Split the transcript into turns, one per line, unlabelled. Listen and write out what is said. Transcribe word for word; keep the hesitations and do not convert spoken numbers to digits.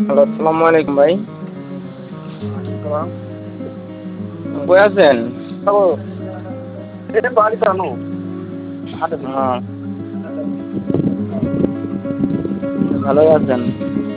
Hello, আসসালামু আলাইকুম ভাই।
সালাম।
কই আছেন?
হ্যালো, এই বাড়িতে আনো হাটে দিছি।
হ্যাঁ, ভালোই আছেন?